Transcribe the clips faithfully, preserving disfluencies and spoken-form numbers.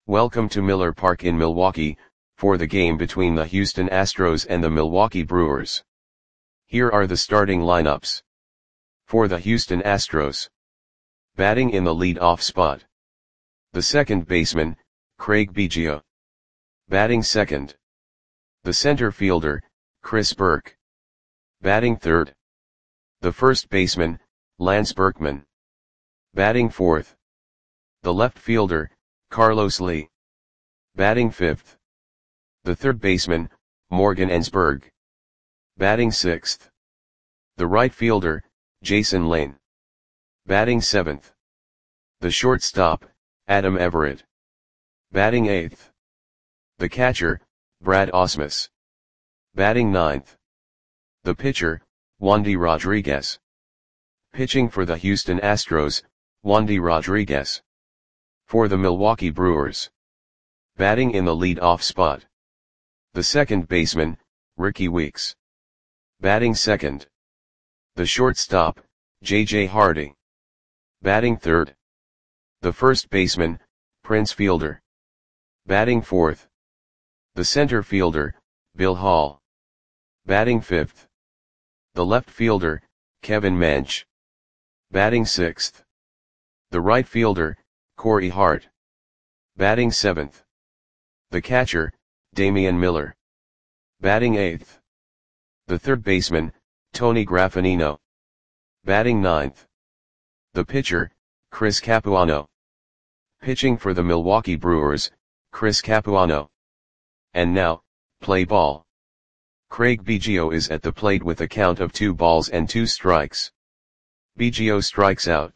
Welcome to Miller Park in Milwaukee, for the game between the Houston Astros and the Milwaukee Brewers. Here are the starting lineups. For the Houston Astros. Batting in the lead-off spot. The second baseman, Craig Biggio. Batting second. The center fielder, Chris Burke. Batting third. The first baseman, Lance Berkman. Batting fourth. The left fielder, Carlos Lee. Batting fifth. The third baseman, Morgan Ensberg. Batting sixth. The right fielder, Jason Lane. Batting seventh. The shortstop, Adam Everett. Batting eighth. The catcher, Brad Ausmus. Batting ninth. The pitcher, Wandy Rodriguez. Pitching for the Houston Astros, Wandy Rodriguez. For the Milwaukee Brewers. Batting in the lead-off spot. The second baseman, Rickie Weeks. Batting second. The shortstop, J J Hardy. Batting third. The first baseman, Prince Fielder. Batting fourth. The center fielder, Bill Hall. Batting fifth. The left fielder, Kevin Mench. Batting sixth. The right fielder, Corey Hart. Batting seventh. The catcher, Damian Miller. Batting eighth. The third baseman, Tony Graffagnino. Batting ninth. The pitcher, Chris Capuano. Pitching for the Milwaukee Brewers, Chris Capuano. And now, play ball. Craig Biggio is at the plate with a count of two balls and two strikes. Biggio strikes out.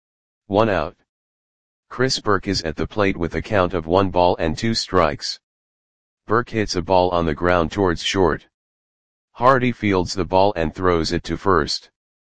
One out. Chris Burke is at the plate with a count of one ball and two strikes. Burke hits a ball on the ground towards short. Hardy fields the ball and throws it to first.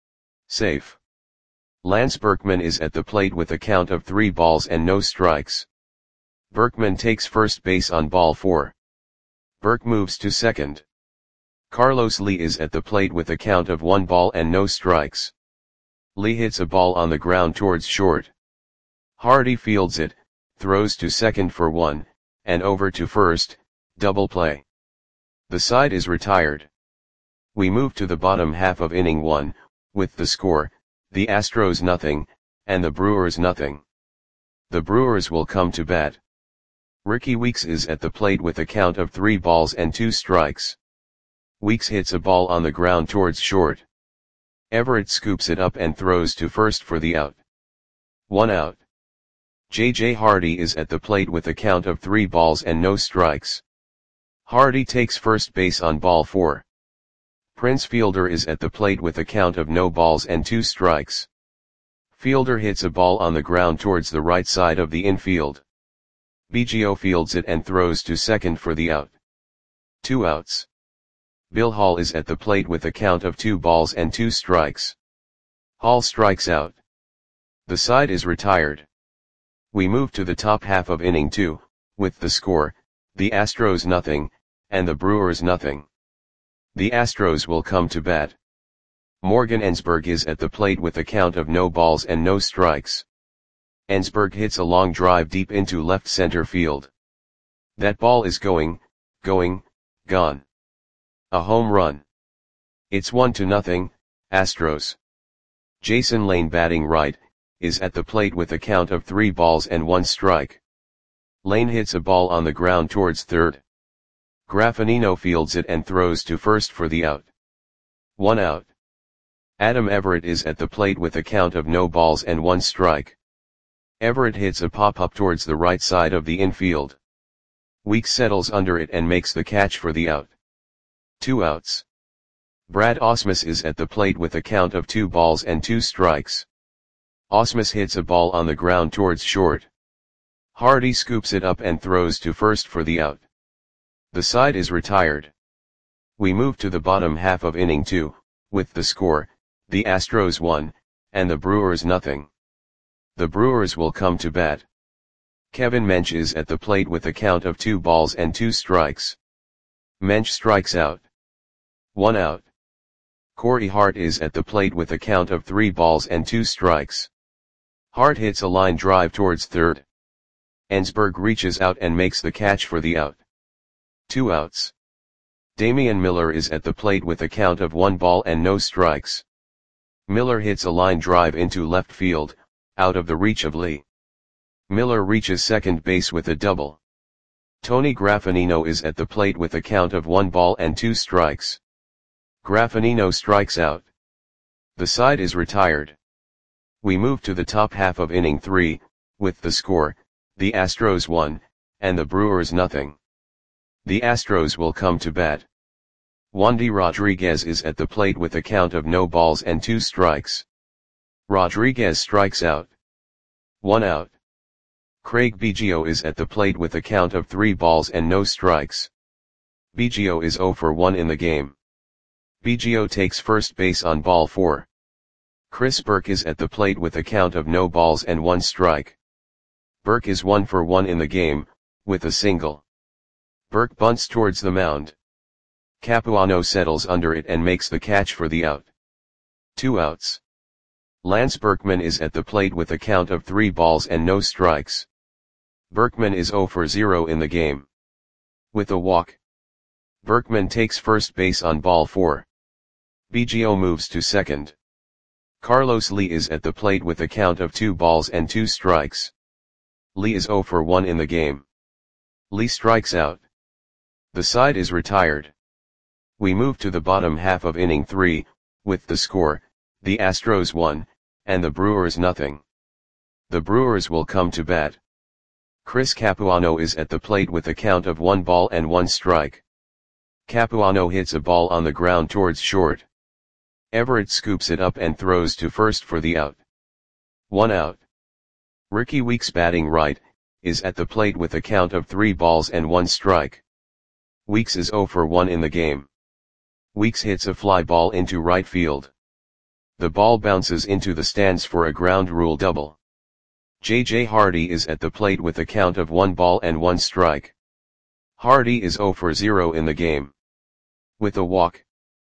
Safe. Lance Berkman is at the plate with a count of three balls and no strikes. Berkman takes first base on ball four. Burke moves to second. Carlos Lee is at the plate with a count of one ball and no strikes. Lee hits a ball on the ground towards short. Hardy fields it, throws to second for one, and over to first, double play. The side is retired. We move to the bottom half of inning one, with the score, the Astros nothing, and the Brewers nothing. The Brewers will come to bat. Rickie Weeks is at the plate with a count of three balls and two strikes. Weeks hits a ball on the ground towards short. Everett scoops it up and throws to first for the out. One out. J J Hardy is at the plate with a count of three balls and no strikes. Hardy takes first base on ball four. Prince Fielder is at the plate with a count of no balls and two strikes. Fielder hits a ball on the ground towards the right side of the infield. Biggio fields it and throws to second for the out. Two outs. Bill Hall is at the plate with a count of two balls and two strikes. Hall strikes out. The side is retired. We move to the top half of inning two, with the score, the Astros nothing, and the Brewers nothing. The Astros will come to bat. Morgan Ensberg is at the plate with a count of no balls and no strikes. Ensberg hits a long drive deep into left center field. That ball is going, going, gone. A home run. It's one to nothing, Astros. Jason Lane batting right, is at the plate with a count of three balls and one strike. Lane hits a ball on the ground towards third. Graffagnino fields it and throws to first for the out. One out. Adam Everett is at the plate with a count of no balls and one strike. Everett hits a pop-up towards the right side of the infield. Weeks settles under it and makes the catch for the out. Two outs. Brad Ausmus is at the plate with a count of two balls and two strikes. Ausmus hits a ball on the ground towards short. Hardy scoops it up and throws to first for the out. The side is retired. We move to the bottom half of inning two, with the score, the Astros one, and the Brewers nothing. The Brewers will come to bat. Kevin Mench is at the plate with a count of two balls and two strikes. Mench strikes out. One out. Corey Hart is at the plate with a count of three balls and two strikes. Hart hits a line drive towards third. Ensberg reaches out and makes the catch for the out. Two outs. Damian Miller is at the plate with a count of one ball and no strikes. Miller hits a line drive into left field, out of the reach of Lee. Miller reaches second base with a double. Tony Graffinino is at the plate with a count of one ball and two strikes. Graffinino strikes out. The side is retired. We move to the top half of inning three, with the score, the Astros one, and the Brewers nothing. The Astros will come to bat. Wandy Rodriguez is at the plate with a count of no balls and two strikes. Rodriguez strikes out. One out. Craig Biggio is at the plate with a count of three balls and no strikes. Biggio is zero for one in the game. Biggio takes first base on ball four. Chris Burke is at the plate with a count of no balls and one strike. Burke is one for one in the game, with a single. Burke bunts towards the mound. Capuano settles under it and makes the catch for the out. Two outs. Lance Berkman is at the plate with a count of three balls and no strikes. Berkman is zero for zero in the game. With a walk. Berkman takes first base on ball four. Biggio moves to second. Carlos Lee is at the plate with a count of two balls and two strikes. Lee is zero for one in the game. Lee strikes out. The side is retired. We move to the bottom half of inning three, with the score, the Astros one, and the Brewers nothing. The Brewers will come to bat. Chris Capuano is at the plate with a count of one ball and one strike. Capuano hits a ball on the ground towards short. Everett scoops it up and throws to first for the out. One out. Ricky Weeks, batting right, is at the plate with a count of three balls and one strike. Weeks is zero for one in the game. Weeks hits a fly ball into right field. The ball bounces into the stands for a ground rule double. J J Hardy is at the plate with a count of one ball and one strike. Hardy is zero for zero in the game. With a walk.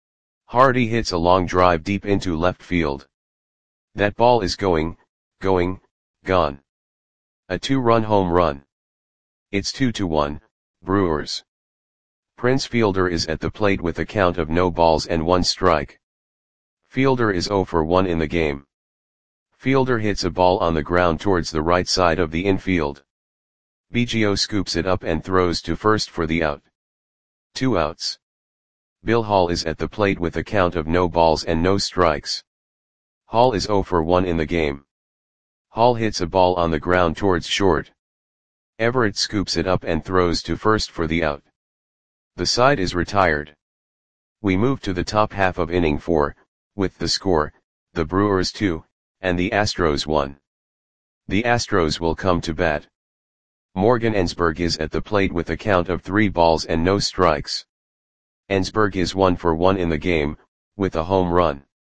Hardy hits a long drive deep into left field. That ball is going, going, gone. A two-run home run. It's two to one, Brewers. Prince Fielder is at the plate with a count of no balls and one strike. Fielder is zero for one in the game. Fielder hits a ball on the ground towards the right side of the infield. Biggio scoops it up and throws to first for the out. Two outs. Bill Hall is at the plate with a count of no balls and no strikes. Hall is zero for one in the game. Hall hits a ball on the ground towards short. Everett scoops it up and throws to first for the out. The side is retired. We move to the top half of inning four, with the score, the Brewers two, and the Astros one. The Astros will come to bat. Morgan Ensberg is at the plate with a count of three balls and no strikes. Ensberg is one for one in the game, with a home run.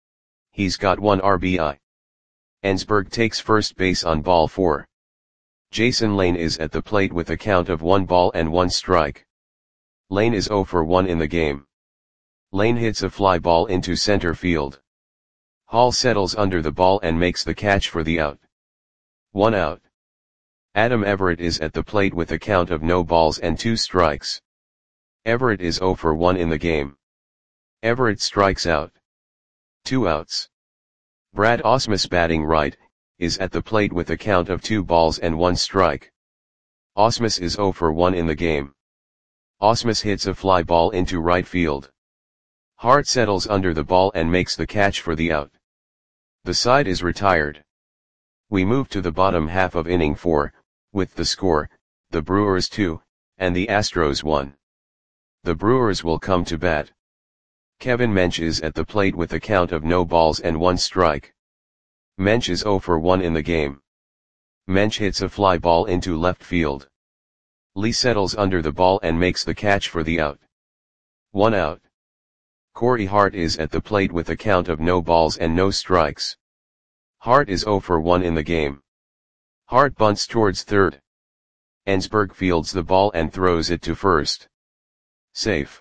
He's got one R B I. Ensberg takes first base on ball four. Jason Lane is at the plate with a count of one ball and one strike. Lane is zero for one in the game. Lane hits a fly ball into center field. Hall settles under the ball and makes the catch for the out. One out. Adam Everett is at the plate with a count of no balls and two strikes. Everett is zero for one in the game. Everett strikes out. Two outs. Brad Ausmus, batting right, is at the plate with a count of two balls and one strike. Ausmus is zero for one in the game. Ausmus hits a fly ball into right field. Hart settles under the ball and makes the catch for the out. The side is retired. We move to the bottom half of inning four, with the score, the Brewers two, and the Astros one. The Brewers will come to bat. Kevin Mench is at the plate with a count of no balls and one strike. Mench is zero for one in the game. Mench hits a fly ball into left field. Lee settles under the ball and makes the catch for the out. One out. Corey Hart is at the plate with a count of no balls and no strikes. Hart is zero for one in the game. Hart bunts towards third. Ensberg fields the ball and throws it to first. Safe.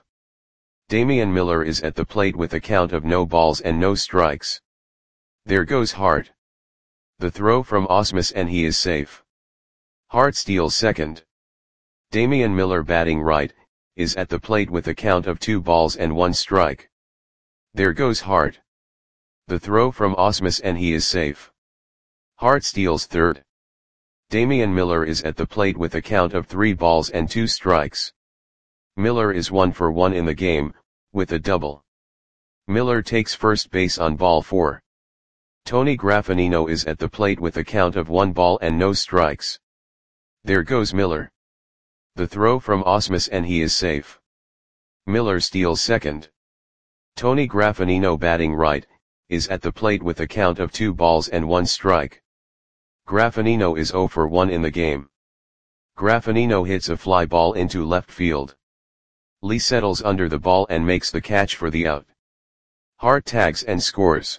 Damian Miller is at the plate with a count of no balls and no strikes. There goes Hart. The throw from Ausmus and he is safe. Hart steals second. Damian Miller batting right, is at the plate with a count of two balls and one strike. There goes Hart. The throw from Ausmus and he is safe. Hart steals third. Damian Miller is at the plate with a count of three balls and two strikes. Miller is one for one in the game, with a double. Miller takes first base on ball four. Tony Graffagnino is at the plate with a count of one ball and no strikes. There goes Miller. The throw from Ausmus and he is safe. Miller steals second. Tony Graffagnino batting right, is at the plate with a count of two balls and one strike. Graffagnino is zero for one in the game. Graffagnino hits a fly ball into left field. Lee settles under the ball and makes the catch for the out. Hart tags and scores.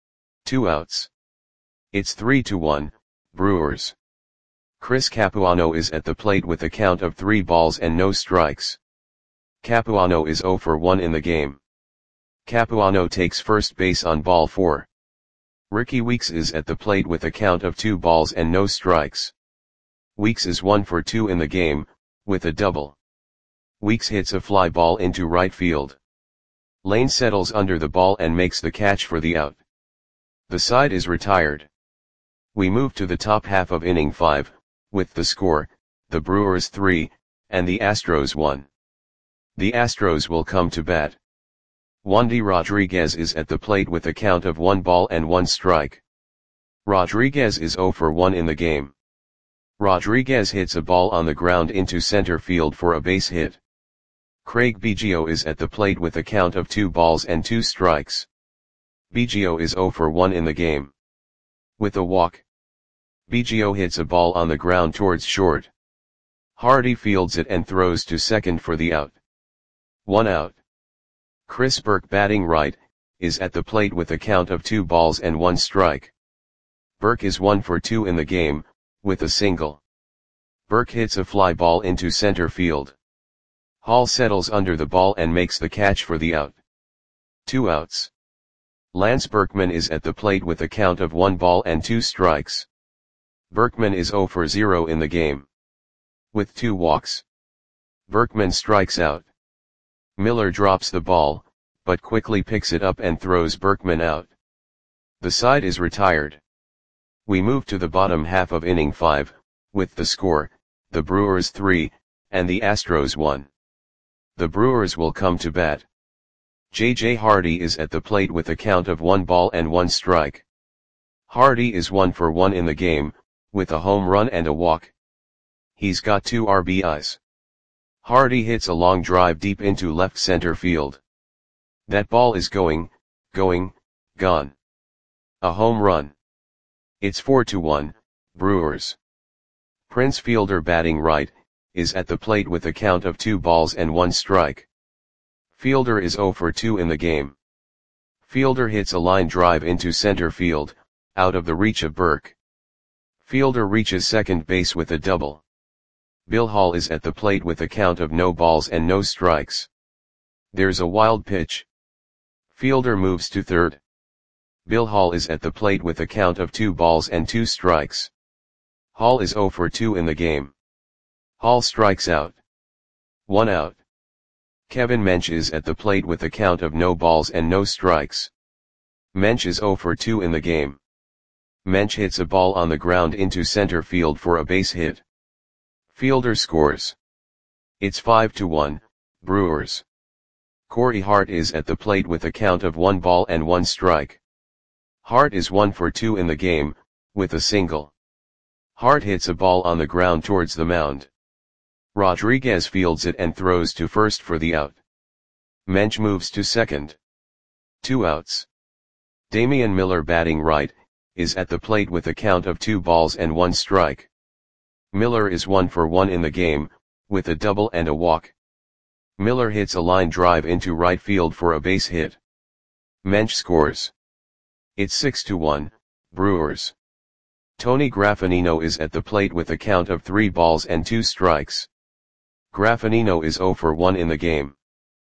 Two outs. It's three to one, Brewers. Chris Capuano is at the plate with a count of three balls and no strikes. Capuano is zero for one in the game. Capuano takes first base on ball four. Ricky Weeks is at the plate with a count of two balls and no strikes. Weeks is one for two in the game, with a double. Weeks hits a fly ball into right field. Lane settles under the ball and makes the catch for the out. The side is retired. We move to the top half of inning five, with the score, the Brewers three, and the Astros one. The Astros will come to bat. Wandy Rodriguez is at the plate with a count of one ball and one strike. Rodriguez is zero for one in the game. Rodriguez hits a ball on the ground into center field for a base hit. Craig Biggio is at the plate with a count of two balls and two strikes. Biggio is zero for one in the game. With a walk. Biggio hits a ball on the ground towards short. Hardy fields it and throws to second for the out. One out. Chris Burke batting right, is at the plate with a count of two balls and one strike. Burke is one for two in the game, with a single. Burke hits a fly ball into center field. Hall settles under the ball and makes the catch for the out. Two outs. Lance Berkman is at the plate with a count of one ball and two strikes. Berkman is zero for zero in the game. With two walks. Berkman strikes out. Miller drops the ball, but quickly picks it up and throws Berkman out. The side is retired. We move to the bottom half of inning five, with the score, the Brewers three, and the Astros one. The Brewers will come to bat. J J Hardy is at the plate with a count of one ball and one strike. Hardy is one for one in the game, with a home run and a walk. He's got two R B Is. Hardy hits a long drive deep into left center field. That ball is going, going, gone. A home run. It's four to one, Brewers. Prince Fielder batting right, is at the plate with a count of two balls and one strike. Fielder is zero for two in the game. Fielder hits a line drive into center field, out of the reach of Burke. Fielder reaches second base with a double. Bill Hall is at the plate with a count of no balls and no strikes. There's a wild pitch. Fielder moves to third. Bill Hall is at the plate with a count of two balls and two strikes. Hall is zero for two in the game. Hall strikes out. One out. Kevin Mench is at the plate with a count of no balls and no strikes. Mench is zero for two in the game. Mench hits a ball on the ground into center field for a base hit. Fielder scores. It's five to one, Brewers. Corey Hart is at the plate with a count of one ball and one strike. Hart is one for two in the game, with a single. Hart hits a ball on the ground towards the mound. Rodriguez fields it and throws to first for the out. Mench moves to second. Two outs. Damian Miller batting right, is at the plate with a count of two balls and one strike. Miller is one for one in the game, with a double and a walk. Miller hits a line drive into right field for a base hit. Mench scores. It's six to one, Brewers. Tony Graffagnino is at the plate with a count of three balls and two strikes. Graffagnino is zero for one in the game.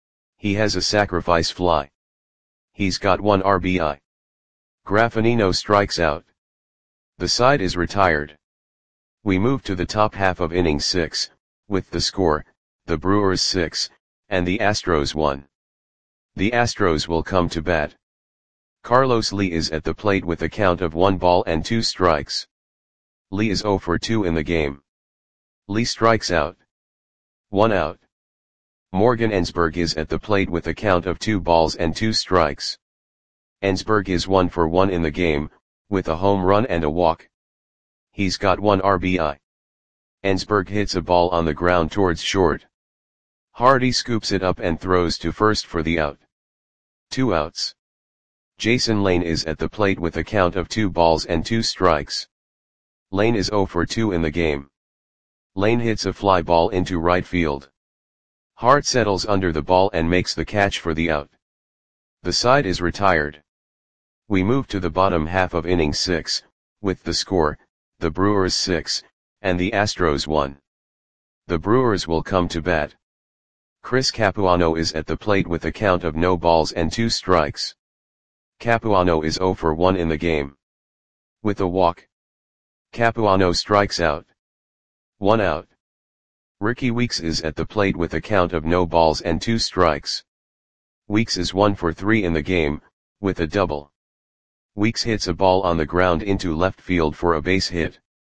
He has a sacrifice fly. He's got one R B I. Graffagnino strikes out. The side is retired. We move to the top half of inning six, with the score, the Brewers six, and the Astros one. The Astros will come to bat. Carlos Lee is at the plate with a count of one ball and two strikes. Lee is oh for two in the game. Lee strikes out. One out. Morgan Ensberg is at the plate with a count of two balls and two strikes. Ensberg is one for one in the game, with a home run and a walk. He's got one R B I. Ensberg hits a ball on the ground towards short. Hardy scoops it up and throws to first for the out. Two outs. Jason Lane is at the plate with a count of two balls and two strikes. Lane is oh for two in the game. Lane hits a fly ball into right field. Hart settles under the ball and makes the catch for the out. The side is retired. We move to the bottom half of inning six, with the score, the Brewers six, and the Astros one. The Brewers will come to bat. Chris Capuano is at the plate with a count of no balls and two strikes. Capuano is oh for one in the game. With a walk. Capuano strikes out. One out. Ricky Weeks is at the plate with a count of no balls and two strikes. Weeks is one for three in the game, with a double. Weeks hits a ball on the ground into left field for a base hit.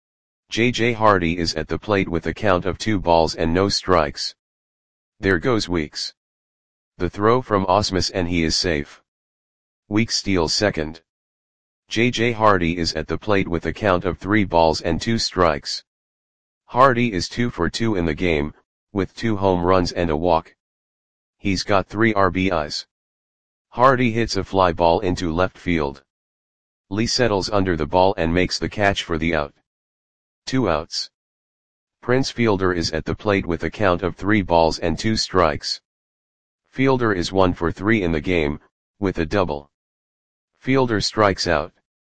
J J Hardy is at the plate with a count of two balls and no strikes. There goes Weeks. The throw from Ausmus and he is safe. Weeks steals second. J J Hardy is at the plate with a count of three balls and two strikes. Hardy is two for two in the game, with two home runs and a walk. He's got three R B Is. Hardy hits a fly ball into left field. Lee settles under the ball and makes the catch for the out. Two outs. Prince Fielder is at the plate with a count of three balls and two strikes. Fielder is one for three in the game, with a double. Fielder strikes out.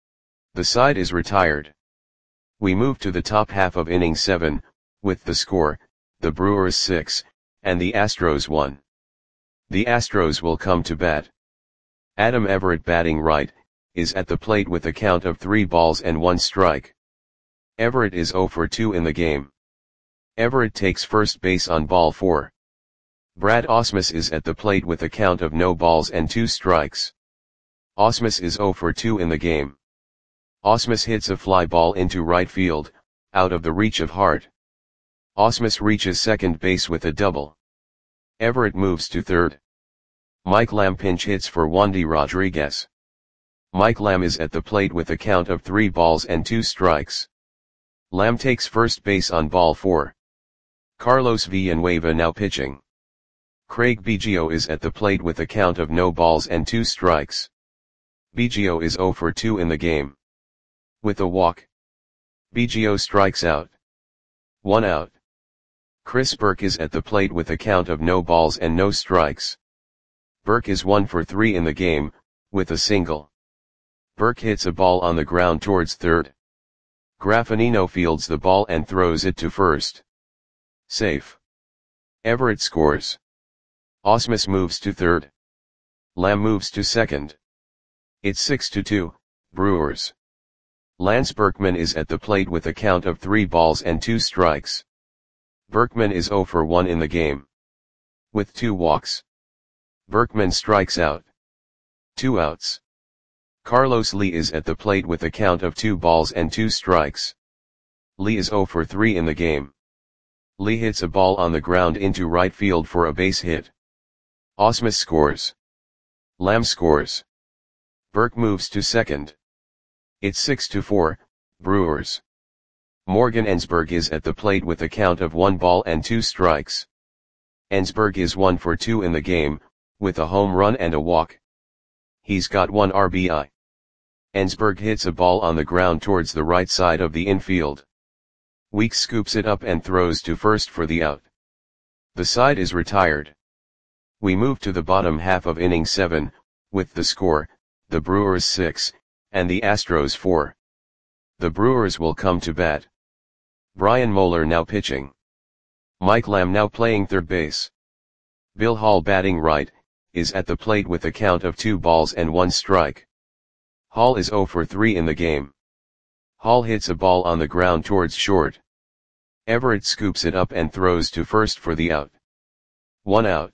The side is retired. We move to the top half of inning seven, with the score, the Brewers six, and the Astros one. The Astros will come to bat. Adam Everett, batting right, is at the plate with a count of three balls and one strike. Everett is oh for two in the game. Everett takes first base on ball four. Brad Ausmus is at the plate with a count of no balls and two strikes. Ausmus is oh for two in the game. Ausmus hits a fly ball into right field, out of the reach of Hart. Ausmus reaches second base with a double. Everett moves to third. Mike Lamb pinch hits for Wandy Rodriguez. Mike Lamb is at the plate with a count of three balls and two strikes. Lamb takes first base on ball four. Carlos Villanueva now pitching. Craig Biggio is at the plate with a count of no balls and two strikes. Biggio is oh for two in the game. With a walk. Biggio strikes out. One out. Chris Burke is at the plate with a count of no balls and no strikes. Burke is one for three in the game, with a single. Burke hits a ball on the ground towards third. Graffinino fields the ball and throws it to first. Safe. Everett scores. Ausmus moves to third. Lamb moves to second. It's six to two, Brewers. Lance Berkman is at the plate with a count of three balls and two strikes. Berkman is oh for one in the game. With two walks. Berkman strikes out. Two outs. Carlos Lee is at the plate with a count of two balls and two strikes. Lee is oh for three in the game. Lee hits a ball on the ground into right field for a base hit. Ausmus scores. Lamb scores. Burke moves to second. It's six to four, Brewers. Morgan Ensberg is at the plate with a count of one ball and two strikes. Ensberg is one for two in the game, with a home run and a walk. He's got one R B I. Ensberg hits a ball on the ground towards the right side of the infield. Weeks scoops it up and throws to first for the out. The side is retired. We move to the bottom half of inning seven, with the score, the Brewers six, and the Astros four. The Brewers will come to bat. Brian Moeller now pitching. Mike Lamb now playing third base. Bill Hall, batting right, is at the plate with a count of two balls and one strike. Hall is oh for three in the game. Hall hits a ball on the ground towards short. Everett scoops it up and throws to first for the out. One out.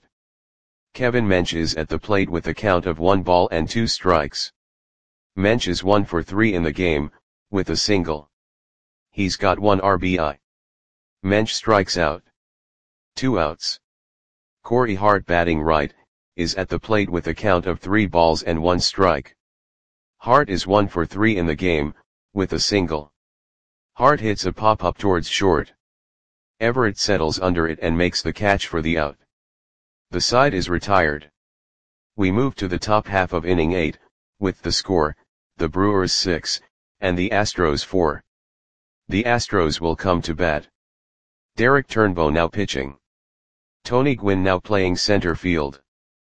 Kevin Mench is at the plate with a count of one ball and two strikes. Mench is one for three in the game, with a single. He's got one R B I. Mench strikes out. Two outs. Corey Hart, batting right, is at the plate with a count of three balls and one strike. Hart is one for three in the game, with a single. Hart hits a pop-up towards short. Everett settles under it and makes the catch for the out. The side is retired. We move to the top half of inning eight, with the score, the Brewers six, and the Astros four. The Astros will come to bat. Derek Turnbow now pitching. Tony Gwynn now playing center field.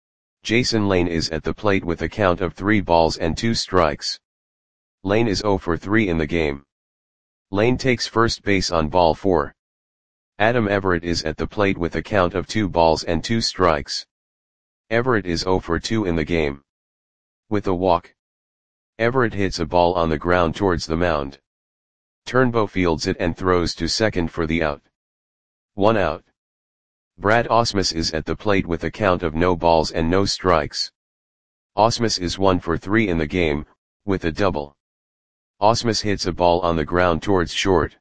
Jason Lane is at the plate with a count of three balls and two strikes. Lane is zero for three in the game. Lane takes first base on ball four. Adam Everett is at the plate with a count of two balls and two strikes. Everett is zero for two in the game. With a walk. Everett hits a ball on the ground towards the mound. Turnbow fields it and throws to second for the out. One out. Brad Ausmus is at the plate with a count of no balls and no strikes. Ausmus is one for three in the game, with a double. Ausmus hits a ball on the ground towards short.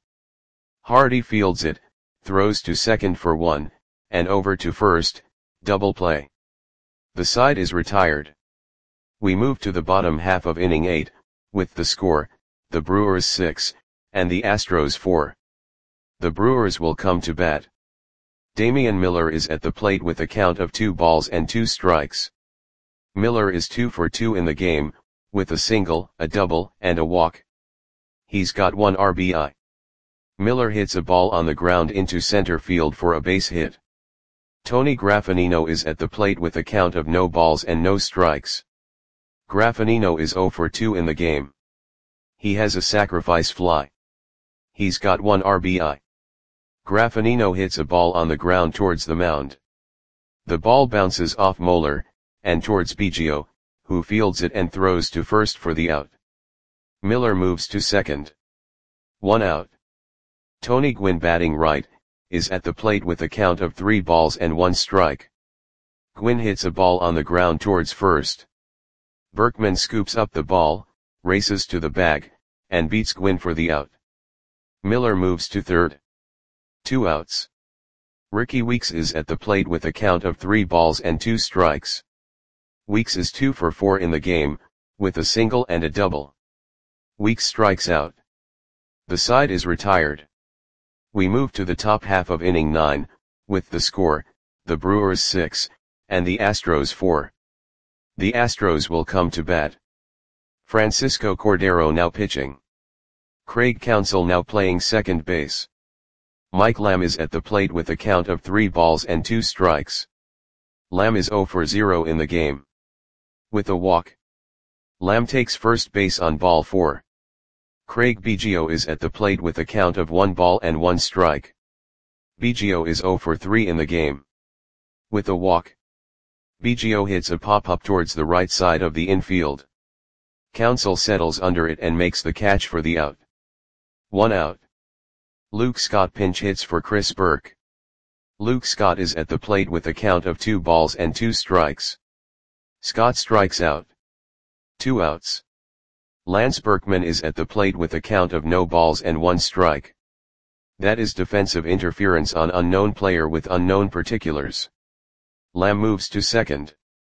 Hardy fields it, throws to second for one, and over to first, double play. The side is retired. We move to the bottom half of inning eight, with the score, the Brewers six, and the Astros four. The Brewers will come to bat. Damian Miller is at the plate with a count of two balls and two strikes. Miller is two for two in the game, with a single, a double, and a walk. He's got one R B I. Miller hits a ball on the ground into center field for a base hit. Tony Graffanino is at the plate with a count of no balls and no strikes. Graffanino is zero for two in the game. He has a sacrifice fly. He's got one R B I. Graffanino hits a ball on the ground towards the mound. The ball bounces off Moeller, and towards Biggio, who fields it and throws to first for the out. Miller moves to second. One out. Tony Gwynn, batting right, is at the plate with a count of three balls and one strike. Gwynn hits a ball on the ground towards first. Berkman scoops up the ball, races to the bag, and beats Gwynn for the out. Miller moves to third. Two outs. Ricky Weeks is at the plate with a count of three balls and two strikes. Weeks is two for four in the game, with a single and a double. Weeks strikes out. The side is retired. We move to the top half of inning nine, with the score, the Brewers six, and the Astros four. The Astros will come to bat. Francisco Cordero now pitching. Craig Counsell now playing second base. Mike Lamb is at the plate with a count of three balls and two strikes. Lamb is zero for zero in the game. With a walk. Lamb takes first base on ball four. Craig Biggio is at the plate with a count of one ball and one strike. Biggio is zero for three in the game. With a walk. Biggio hits a pop-up towards the right side of the infield. Counsell settles under it and makes the catch for the out. One out. Luke Scott pinch hits for Chris Burke. Luke Scott is at the plate with a count of two balls and two strikes. Scott strikes out. Two outs. Lance Berkman is at the plate with a count of no balls and one strike. That is defensive interference on unknown player with unknown particulars. Lamb moves to second.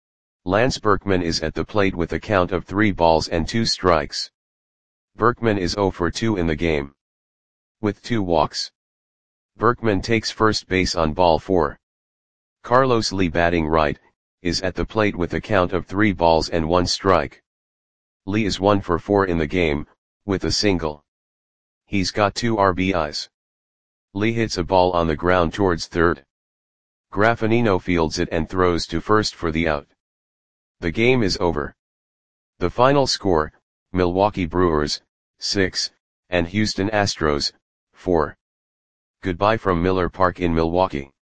Lance Berkman is at the plate with a count of three balls and two strikes. Berkman is zero for two in the game. With two walks. Berkman takes first base on ball four. Carlos Lee, batting right, is at the plate with a count of three balls and one strike. Lee is one for four in the game, with a single. He's got two R B Is. Lee hits a ball on the ground towards third. Graffanino fields it and throws to first for the out. The game is over. The final score, Milwaukee Brewers, six, and Houston Astros, four. Goodbye from Miller Park in Milwaukee.